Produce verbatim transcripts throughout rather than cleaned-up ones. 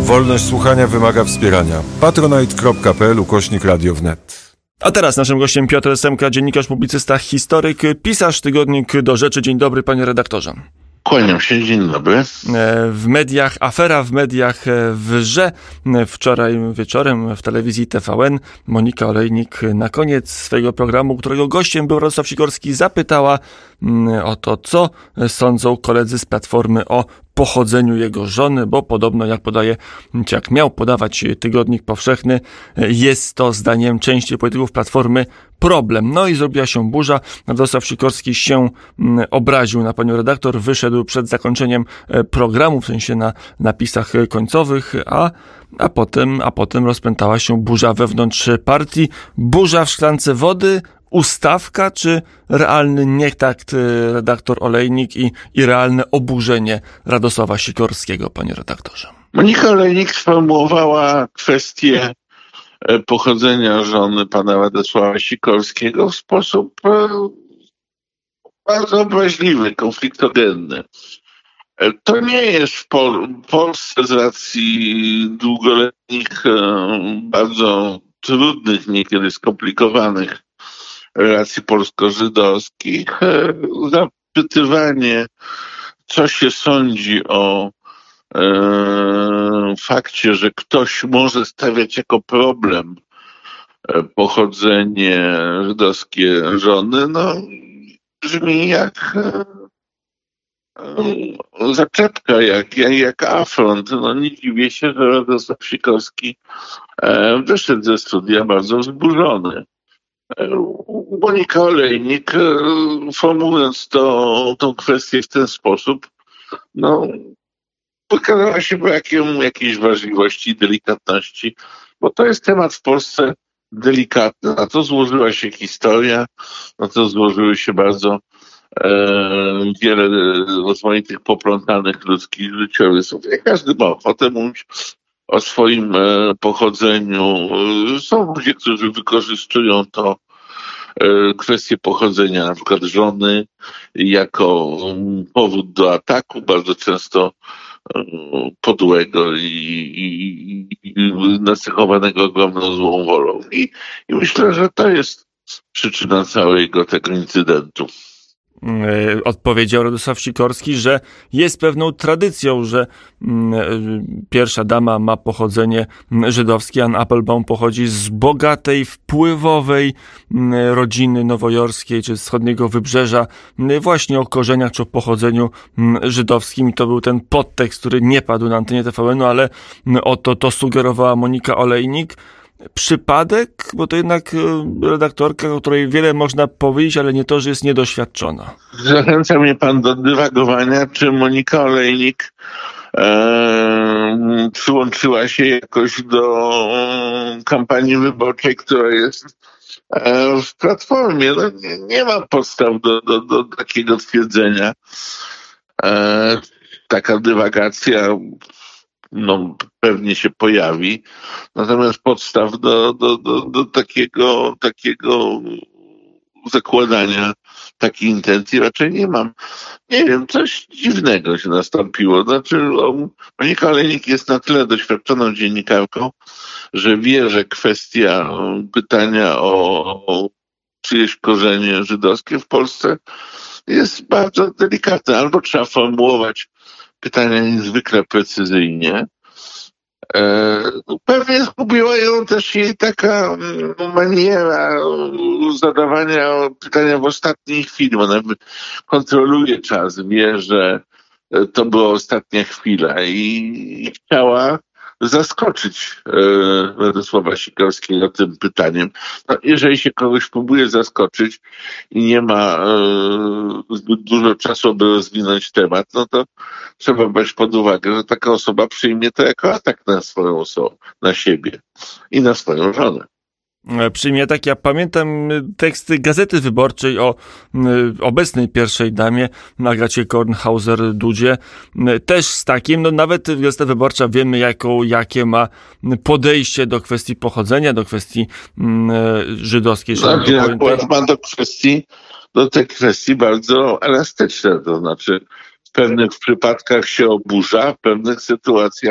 Wolność słuchania wymaga wspierania. patronite.pl ukośnik radio wnet. A teraz naszym gościem Piotr Semka, dziennikarz, publicysta, historyk, pisarz tygodnik Do Rzeczy. Dzień dobry, panie redaktorze. Kłaniam się, dzień dobry. W mediach, afera w mediach wrze. Wczoraj wieczorem w telewizji T V N Monika Olejnik na koniec swojego programu, którego gościem był Radosław Sikorski, zapytała o to, co sądzą koledzy z Platformy o pochodzeniu jego żony, bo podobno, jak podaje, jak miał podawać Tygodnik Powszechny, jest to, zdaniem części polityków Platformy, problem. No i zrobiła się burza. Radosław Sikorski się obraził na panią redaktor, wyszedł przed zakończeniem programu, w sensie na napisach końcowych, a, a potem, a potem rozpętała się burza wewnątrz partii. Burza w szklance wody, ustawka czy realny nietakt redaktor Olejnik i, i realne oburzenie Radosława Sikorskiego, panie redaktorze? Monika Olejnik sformułowała kwestię pochodzenia żony pana Radosława Sikorskiego w sposób bardzo obraźliwy, konfliktogenny. To nie jest w Pol- Polsce z racji długoletnich, bardzo trudnych, niekiedy skomplikowanych relacji polsko-żydowskich, zapytywanie, co się sądzi o e, fakcie, że ktoś może stawiać jako problem pochodzenie żydowskie żony, no brzmi jak e, zaczepka, jak, jak, jak afront. No nie dziwię się, że Radosław Sikorski e, wyszedł ze studia bardzo wzburzony. Monika Olejnik, formułując to, tą kwestię w ten sposób, no, wykazała się brakiem jakiejś wrażliwości i delikatności, bo to jest temat w Polsce delikatny. Na to złożyła się historia, na to złożyły się bardzo e, wiele rozmaitych poplątanych ludzkich życiorysów. Nie każdy ma ochotę mówić o swoim e, pochodzeniu. Są ludzie, którzy wykorzystują to e, kwestię pochodzenia na przykład żony jako um, powód do ataku, bardzo często e, podłego i, i, i nacechowanego ogromną złą wolą. I, I myślę, że to jest przyczyna całego tego incydentu. Odpowiedział Radosław Sikorski, że jest pewną tradycją, że pierwsza dama ma pochodzenie żydowskie. Ann Applebaum pochodzi z bogatej, wpływowej rodziny nowojorskiej czy z wschodniego wybrzeża, właśnie o korzeniach czy o pochodzeniu żydowskim. I to był ten podtekst, który nie padł na antenie T V N-u, ale oto to sugerowała Monika Olejnik. Przypadek, bo to jednak redaktorka, o której wiele można powiedzieć, ale nie to, że jest niedoświadczona. Zachęca mnie pan do dywagowania, czy Monika Olejnik e, przyłączyła się jakoś do kampanii wyborczej, która jest e, w Platformie. No, nie, nie ma podstaw do, do, do takiego twierdzenia. E, taka dywagacja no, pewnie się pojawi. Natomiast podstaw do, do, do, do takiego, takiego zakładania takiej intencji raczej nie mam. Nie wiem, coś dziwnego się nastąpiło. Znaczy, Monika Olejnik jest na tyle doświadczoną dziennikarką, że wie, że kwestia pytania o, o czyjeś korzenie żydowskie w Polsce jest bardzo delikatna. Albo trzeba formułować pytania niezwykle precyzyjnie. E, pewnie zgubiła ją też jej taka maniera zadawania pytania w ostatniej chwili. Ona kontroluje czas, wie, że to była ostatnia chwila i, i chciała zaskoczyć e, Radosława Sikorskiego tym pytaniem. No, jeżeli się kogoś próbuje zaskoczyć i nie ma e, zbyt dużo czasu, by rozwinąć temat, no to trzeba brać pod uwagę, że taka osoba przyjmie to jako atak na swoją osobę, na siebie i na swoją żonę. Przyjmie tak, ja pamiętam teksty Gazety Wyborczej o obecnej pierwszej damie, Agacie Kornhauser-Dudzie, też z takim, no nawet Gazeta Wyborcza wiemy, jaką, jakie ma podejście do kwestii pochodzenia, do kwestii mm, żydowskiej. Tak, akurat ma do kwestii, do tej kwestii bardzo elastyczne, to znaczy w pewnych przypadkach się oburza, w pewnych sytuacjach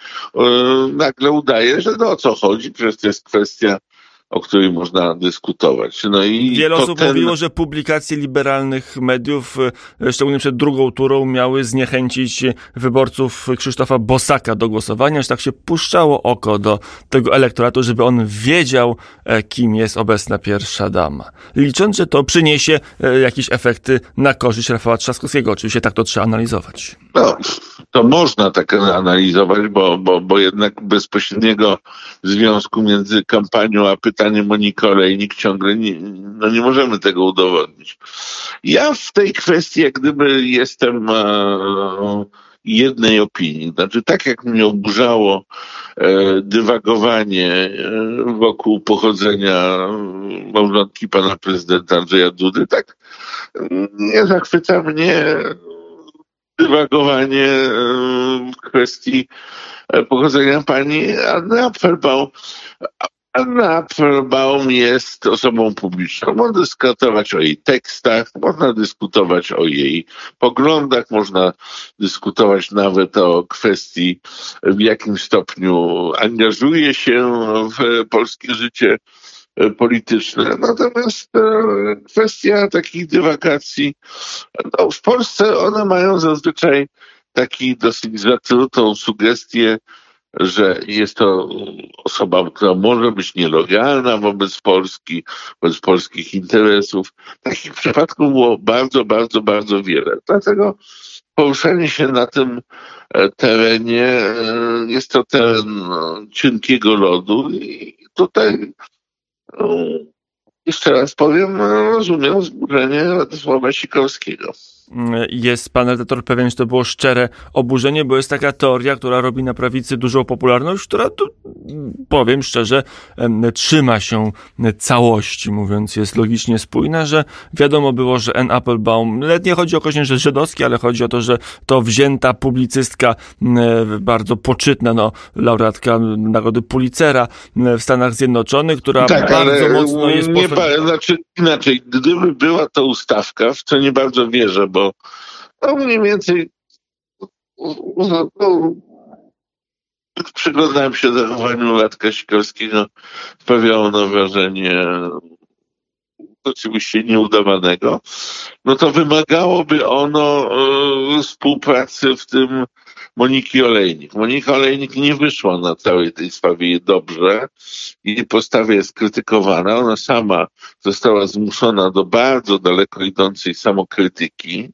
nagle udaje, że no o co chodzi, przecież to jest kwestia, o której można dyskutować. No i Wiele to osób ten... mówiło, że publikacje liberalnych mediów, szczególnie przed drugą turą, miały zniechęcić wyborców Krzysztofa Bosaka do głosowania, że tak się puszczało oko do tego elektoratu, żeby on wiedział, kim jest obecna pierwsza dama. Licząc, że to przyniesie jakieś efekty na korzyść Rafała Trzaskowskiego. Oczywiście tak to trzeba analizować. No, to można tak analizować, bo, bo, bo jednak bezpośredniego związku między kampanią a pytaniem Moniki Olejnik ciągle nie, no nie możemy tego udowodnić. Ja w tej kwestii jak gdyby jestem e, jednej opinii. Znaczy tak jak mnie oburzało e, dywagowanie e, wokół pochodzenia małżonki pana prezydenta Andrzeja Dudy, tak nie zachwyca mnie dywagowanie w kwestii pochodzenia pani Anny Apfelbaum. Anna Apfelbaum jest osobą publiczną. Można dyskutować o jej tekstach, można dyskutować o jej poglądach, można dyskutować nawet o kwestii, w jakim stopniu angażuje się w polskie życie polityczne. Natomiast kwestia takich dywagacji, no w Polsce one mają zazwyczaj taki dosyć zatrutą sugestię, że jest to osoba, która może być nielojalna wobec Polski, wobec polskich interesów. Takich przypadków było bardzo, bardzo, bardzo wiele. Dlatego poruszanie się na tym terenie jest to teren cienkiego lodu i tutaj jeszcze raz powiem, rozumiem wzburzenie Radosława Sikorskiego. Jest pan redaktor pewien, że to było szczere oburzenie, bo jest taka teoria, która robi na prawicy dużą popularność, która, tu, powiem szczerze, trzyma się całości, mówiąc, jest logicznie spójna, że wiadomo było, że Anne Applebaum, nie chodzi o księżyc żydowski, ale chodzi o to, że to wzięta publicystka, bardzo poczytna, no, laureatka Nagrody Pulitzera w Stanach Zjednoczonych, która tak, bardzo mocno jest... Nie, pof- znaczy inaczej, gdyby była to ustawka, w co nie bardzo wierzę, bo no mniej więcej no, no, przyglądałem się zachowaniu Radka Sikorskiego, sprawiało ono wrażenie oczywiście nieudawanego, no to wymagałoby ono e, współpracy w tym Moniki Olejnik. Monika Olejnik nie wyszła na całej tej sprawie dobrze. Jej postawa jest krytykowana. Ona sama została zmuszona do bardzo daleko idącej samokrytyki.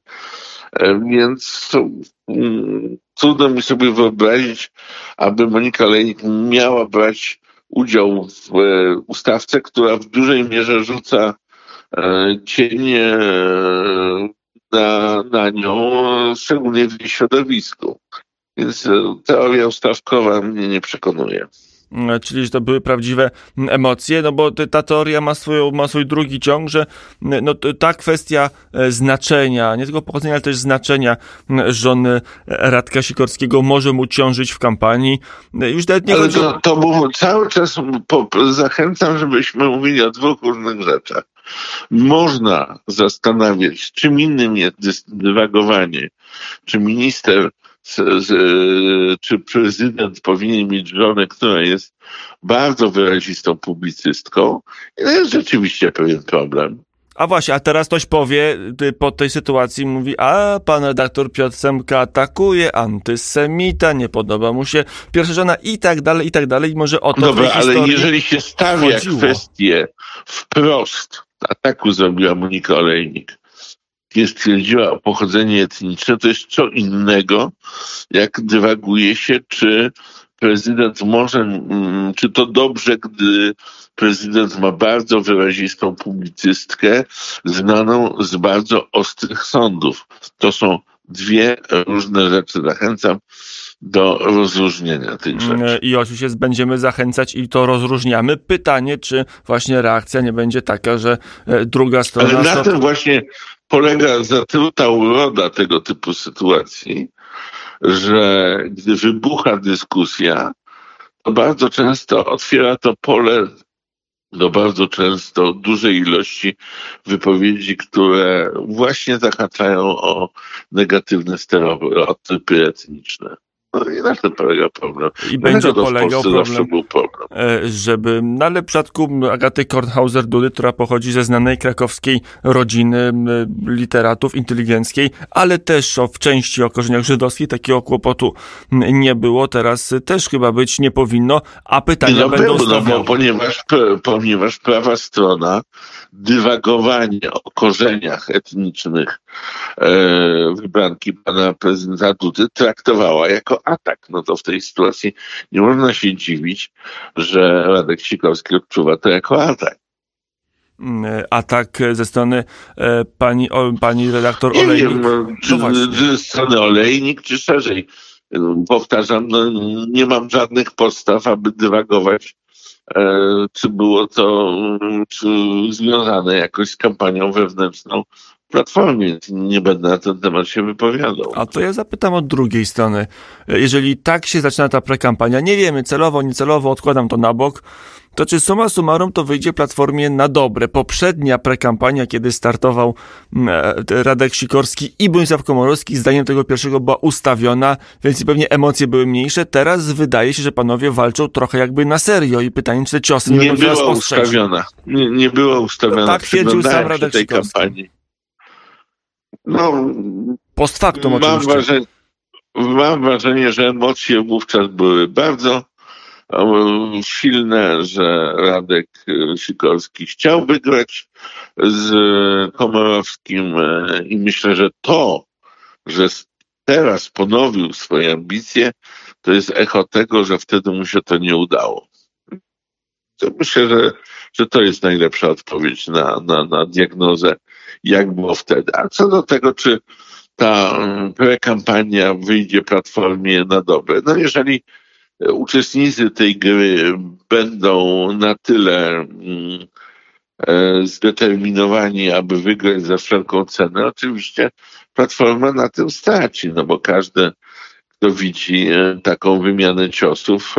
Więc um, trudno mi sobie wyobrazić, aby Monika Olejnik miała brać udział w e, ustawce, która w dużej mierze rzuca e, cień e, na, na nią, szczególnie w jej środowisku. Więc teoria ustawkowa mnie nie przekonuje. Czyli, że to były prawdziwe emocje, no bo ta teoria ma, swoją, ma swój drugi ciąg, że no, ta kwestia znaczenia, nie tylko pochodzenia, ale też znaczenia żony Radka Sikorskiego może mu ciążyć w kampanii. Już nawet nie ale chodzi... to, to było cały czas po, zachęcam, żebyśmy mówili o dwóch różnych rzeczach. Można zastanawiać, czym innym jest dywagowanie, czy minister Z, z, czy prezydent powinien mieć żonę, która jest bardzo wyrazistą publicystką. I to jest rzeczywiście pewien problem. A właśnie, a teraz ktoś powie, po tej sytuacji mówi, a pan redaktor Piotr Semka atakuje, antysemita, nie podoba mu się pierwsza żona i tak dalej, i tak dalej. Może o to Dobra, w tej ale historii jeżeli się stawia chodziło. kwestię wprost, ataku zrobiła Monika Olejnik, nie stwierdziła o pochodzenie etniczne, to jest co innego, jak dywaguje się, czy prezydent może, czy to dobrze, gdy prezydent ma bardzo wyrazistą publicystkę, znaną z bardzo ostrych sądów. To są dwie różne rzeczy. Zachęcam do rozróżnienia tych rzeczy. I oczywiście będziemy zachęcać i to rozróżniamy. Pytanie, czy właśnie reakcja nie będzie taka, że druga strona... Ale na to... tym właśnie polega zatruta uroda tego typu sytuacji, że gdy wybucha dyskusja, to bardzo często otwiera to pole do bardzo często dużej ilości wypowiedzi, które właśnie zahaczają o negatywne stereotypy etniczne. No i na tym polega problem. I będzie polegał problem, był problem, żeby, no ale w przypadku Agaty Kornhauser-Dudy, która pochodzi ze znanej krakowskiej rodziny literatów, inteligenckiej, ale też o, w części o korzeniach żydowskich, takiego kłopotu nie było, teraz też chyba być nie powinno, a pytania no, będą było, stawiane. No, ponieważ, ponieważ prawa strona dywagowanie o korzeniach etnicznych e, wybranki pana prezydenta Dudy traktowała jako atak. No to w tej sytuacji nie można się dziwić, że Radek Sikorski odczuwa to jako atak. Atak ze strony e, pani, o, pani redaktor Nie Olejnik. wiem, no, czy, no czy ze strony Olejnik, czy szerzej. Powtarzam, no, nie mam żadnych podstaw, aby dywagować, e, czy było to czy związane jakoś z kampanią wewnętrzną Platformy, więc nie będę na ten temat się wypowiadał. A to ja zapytam od drugiej strony. Jeżeli tak się zaczyna ta prekampania, nie wiemy, celowo, niecelowo, odkładam to na bok, to czy summa summarum to wyjdzie Platformie na dobre? Poprzednia prekampania, kiedy startował Radek Sikorski i Bronisław Komorowski, zdaniem tego pierwszego była ustawiona, więc pewnie emocje były mniejsze. Teraz wydaje się, że panowie walczą trochę jakby na serio i pytanie, czy te ciosy nie, nie będą była ustawiona. Nie, nie była ustawiona. No tak twierdził sam Radek tej Sikorski. kampanii. No, post factum mam oczywiście. Wrażenie, mam wrażenie, że emocje wówczas były bardzo silne, że Radek Sikorski chciał wygrać z Komorowskim i myślę, że to, że teraz ponowił swoje ambicje, to jest echo tego, że wtedy mu się to nie udało. To myślę, że, że to jest najlepsza odpowiedź na, na, na diagnozę, jak było wtedy. A co do tego, czy ta prekampania wyjdzie Platformie na dobre. No jeżeli uczestnicy tej gry będą na tyle zdeterminowani, aby wygrać za wszelką cenę, oczywiście Platforma na tym straci, no bo każdy, kto widzi taką wymianę ciosów,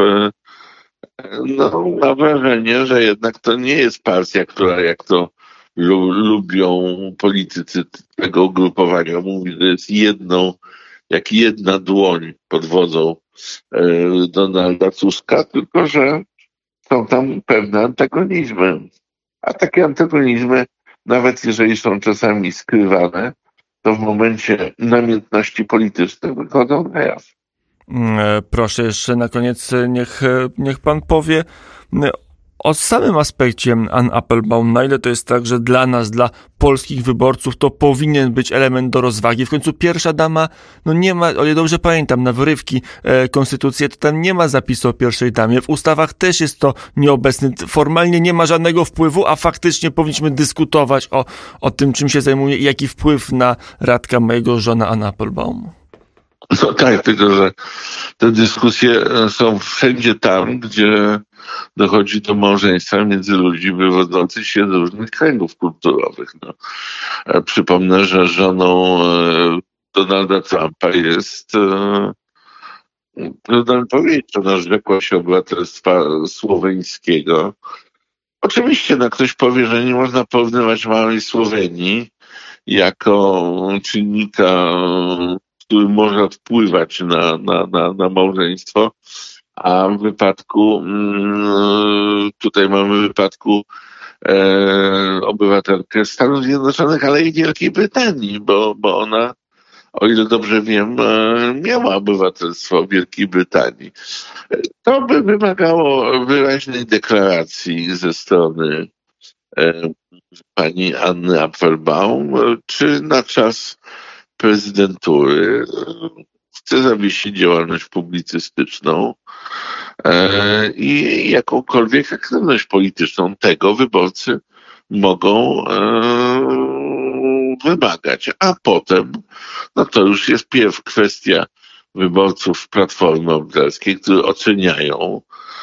no ma wrażenie, że jednak to nie jest partia, która jak to lu- lubią politycy tego ugrupowania mówi, że jest jedną, jak jedna dłoń pod wodzą e, Donalda Tuska, tylko że są tam pewne antagonizmy. A takie antagonizmy, nawet jeżeli są czasami skrywane, to w momencie namiętności politycznych wychodzą na jaw. Proszę jeszcze na koniec, niech, niech pan powie o samym aspekcie Ann Applebaum, na ile to jest tak, że dla nas, dla polskich wyborców to powinien być element do rozwagi. W końcu pierwsza dama, no nie ma, o ile dobrze pamiętam, na wyrywki e, konstytucji, to tam nie ma zapisu o pierwszej damie. W ustawach też jest to nieobecne. Formalnie nie ma żadnego wpływu, a faktycznie powinniśmy dyskutować o, o tym, czym się zajmuje i jaki wpływ na Radka mojego żona Ann Applebaum. No tak, tylko że te dyskusje są wszędzie tam, gdzie dochodzi do małżeństwa między ludźmi wywodzących się z różnych kręgów kulturowych. No. Przypomnę, że żoną Donalda Trumpa jest prezydent powiedział, ona rzekła się obywatelstwa słoweńskiego. Oczywiście no, ktoś powie, że nie można porównywać małej Słowenii jako czynnika, który może wpływać na, na, na, na małżeństwo, a w wypadku, tutaj mamy w wypadku e, obywatelkę Stanów Zjednoczonych, ale i Wielkiej Brytanii, bo, bo ona, o ile dobrze wiem, e, miała obywatelstwo Wielkiej Brytanii. To by wymagało wyraźnej deklaracji ze strony e, pani Anny Applebaum, czy na czas prezydentury chce zawiesić działalność publicystyczną e, i jakąkolwiek aktywność polityczną. Tego wyborcy mogą e, wymagać. A potem, no to już jest pierw kwestia wyborców Platformy Obywatelskiej, którzy oceniają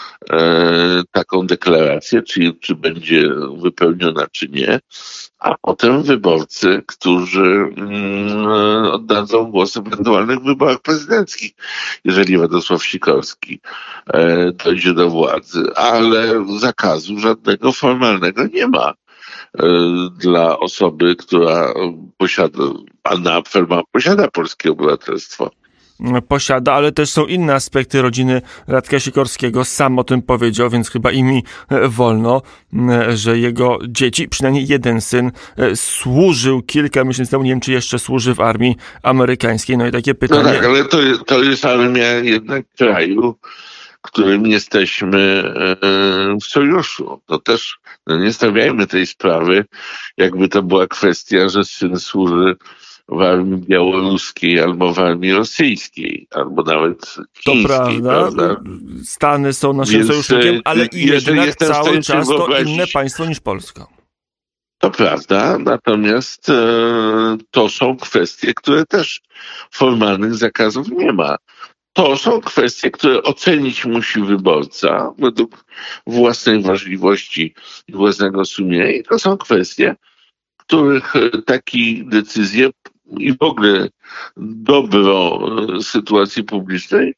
e, taką deklarację, czy, czy będzie wypełniona, czy nie. A potem wyborcy, którzy mm, oddadzą głos w ewentualnych wyborach prezydenckich, jeżeli Władysław Sikorski e, dojdzie do władzy. Ale zakazu żadnego formalnego nie ma e, dla osoby, która posiada, Anna Applebaum posiada polskie obywatelstwo. posiada, ale też są inne aspekty rodziny Radka Sikorskiego. Sam o tym powiedział, więc chyba i mi wolno, że jego dzieci, przynajmniej jeden syn, służył kilka miesięcy temu, nie wiem, czy jeszcze służy w armii amerykańskiej. No i takie pytanie... No tak, ale to, to jest armia jednak kraju, którym jesteśmy w sojuszu. To też no nie stawiajmy tej sprawy, jakby to była kwestia, że syn służy w armii białoruskiej albo w armii rosyjskiej, albo nawet chińskiej. To prawda. prawda? Stany są naszym Więc, sojusznikiem, ale jednak cały czas to wyobrazić... inne państwo niż Polska. To prawda, natomiast e, to są kwestie, które też formalnych zakazów nie ma. To są kwestie, które ocenić musi wyborca według własnej wrażliwości i własnego sumienia. I to są kwestie, których takie decyzje i w ogóle dobro sytuacji publicznej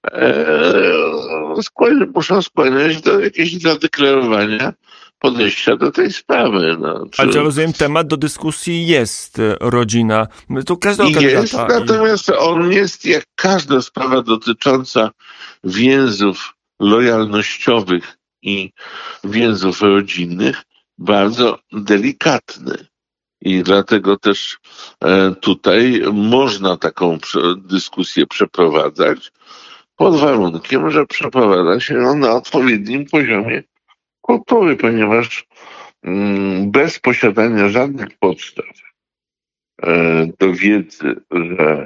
e, skłania, muszą skłaniać do jakiegoś zadeklarowania podejścia do tej sprawy. No, czy... Ale ja rozumiem, temat do dyskusji jest rodzina. To każdego jest, kandydata. Natomiast on jest, jak każda sprawa dotycząca więzów lojalnościowych i więzów rodzinnych, bardzo delikatny. I dlatego też tutaj można taką dyskusję przeprowadzać pod warunkiem, że przeprowadza się ją na odpowiednim poziomie kultury, ponieważ bez posiadania żadnych podstaw do wiedzy, że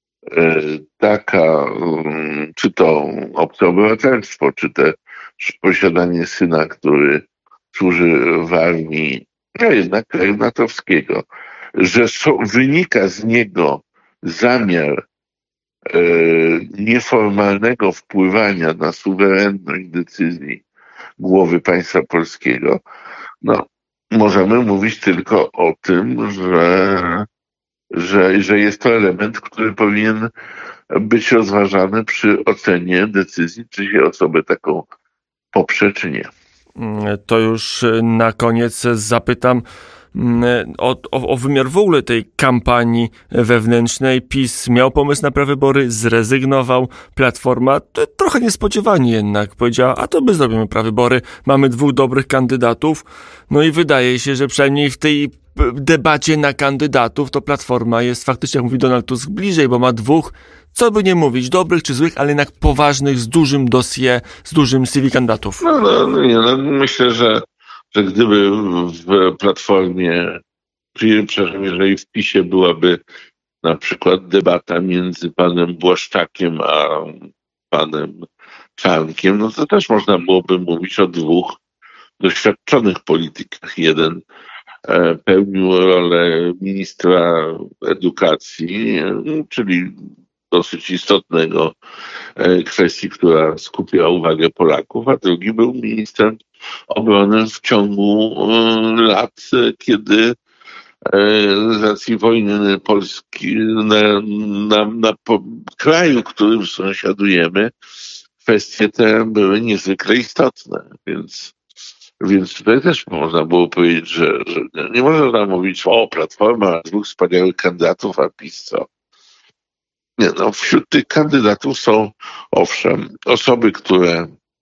taka, czy to obcobywatelstwo, czy też posiadanie syna, który służy w armii, no jednak kraju natowskiego, że so, wynika z niego zamiar e, nieformalnego wpływania na suwerenność decyzji głowy państwa polskiego, no możemy mówić tylko o tym, że, że, że jest to element, który powinien być rozważany przy ocenie decyzji, czy się osobę taką poprze, czy nie. To już na koniec zapytam o, o, o wymiar w ogóle tej kampanii wewnętrznej. PiS miał pomysł na prawybory, zrezygnował. Platforma to trochę niespodziewanie jednak powiedziała, a to my zrobimy prawybory. Mamy dwóch dobrych kandydatów. No i wydaje się, że przynajmniej w tej debacie na kandydatów to Platforma jest faktycznie, jak mówi Donald Tusk, bliżej, bo ma dwóch, co by nie mówić, dobrych czy złych, ale jednak poważnych, z dużym dossier, z dużym C V kandydatów. No, no, no, nie, no myślę, że, że gdyby w Platformie, przepraszam, jeżeli w PiSie byłaby na przykład debata między panem Błaszczakiem a panem Czarnkiem, no to też można byłoby mówić o dwóch doświadczonych politykach. Jeden pełnił rolę ministra edukacji, czyli dosyć istotnego kwestii, która skupiła uwagę Polaków, a drugi był ministrem obrony w ciągu lat, kiedy z racji wojny Polski na, na, na po, kraju, którym sąsiadujemy, kwestie te były niezwykle istotne, więc Więc tutaj też można było powiedzieć, że, że nie można mówić, o Platforma, dwóch wspaniałych kandydatów, a PiS co? Nie, no wśród tych kandydatów są owszem osoby, które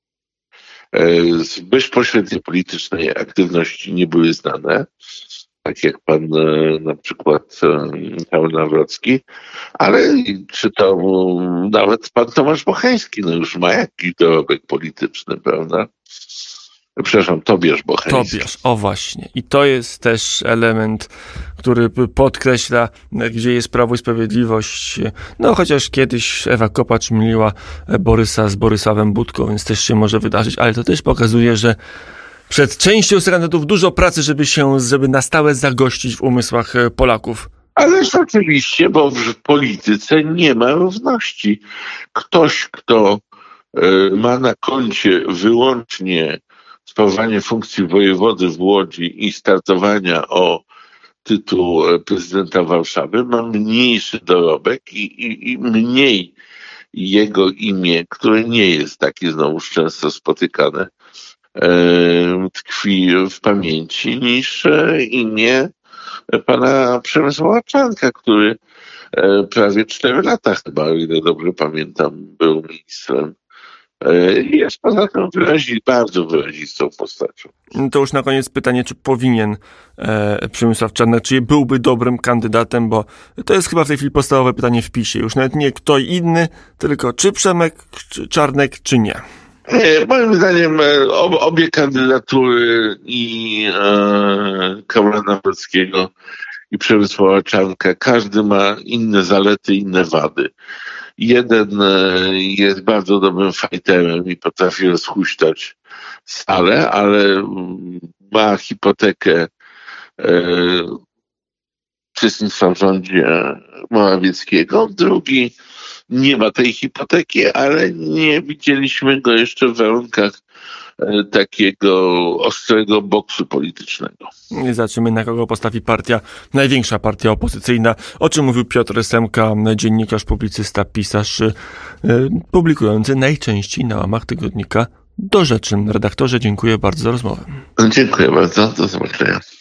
z bezpośredniej politycznej aktywności nie były znane, tak jak pan na przykład Michał Nawrocki, ale czy to nawet pan Tomasz Bocheński, no już ma jakiś dorobek polityczny, prawda? Przepraszam, Tobiasz Bocheński. Tobiasz, o właśnie. I to jest też element, który podkreśla, gdzie jest Prawo i Sprawiedliwość. No chociaż kiedyś Ewa Kopacz myliła Borysa z Borysławem Budką, więc też się może wydarzyć, ale to też pokazuje, że przed częścią kandydatów dużo pracy, żeby się, żeby na stałe zagościć w umysłach Polaków. Ależ oczywiście, bo w polityce nie ma równości. Ktoś, kto y, ma na koncie wyłącznie sprawowanie funkcji wojewody w Łodzi i startowania o tytuł prezydenta Warszawy, ma mniejszy dorobek i, i, i mniej jego imię, które nie jest takie znowuż często spotykane, e, tkwi w pamięci niż imię pana Przemysława Czarnka, który prawie cztery lata chyba, o ile dobrze pamiętam, był ministrem. I jest poza tym wyrazi, bardzo wyrazistą postacią. To już na koniec pytanie, czy powinien e, Przemysław Czarnek, czy byłby dobrym kandydatem, bo to jest chyba w tej chwili podstawowe pytanie w PiSie. Już nawet nie kto inny, tylko czy Przemek czy Czarnek, czy nie. Nie, moim zdaniem ob, obie kandydatury i e, Karola Nawrockiego i Przemysława Czarnka, każdy ma inne zalety, inne wady. Jeden jest bardzo dobrym fajterem i potrafi rozhuśtać salę, ale ma hipotekę e, uczestnictwa w rządzie Morawieckiego. Drugi nie ma tej hipoteki, ale nie widzieliśmy go jeszcze w warunkach e, takiego ostrego boksu politycznego. Zobaczymy, na kogo postawi partia, największa partia opozycyjna, o czym mówił Piotr Semka, dziennikarz, publicysta, pisarz, yy, publikujący najczęściej na łamach tygodnika Do Rzeczy. Redaktorze, dziękuję bardzo za rozmowę. Dziękuję bardzo, do zobaczenia.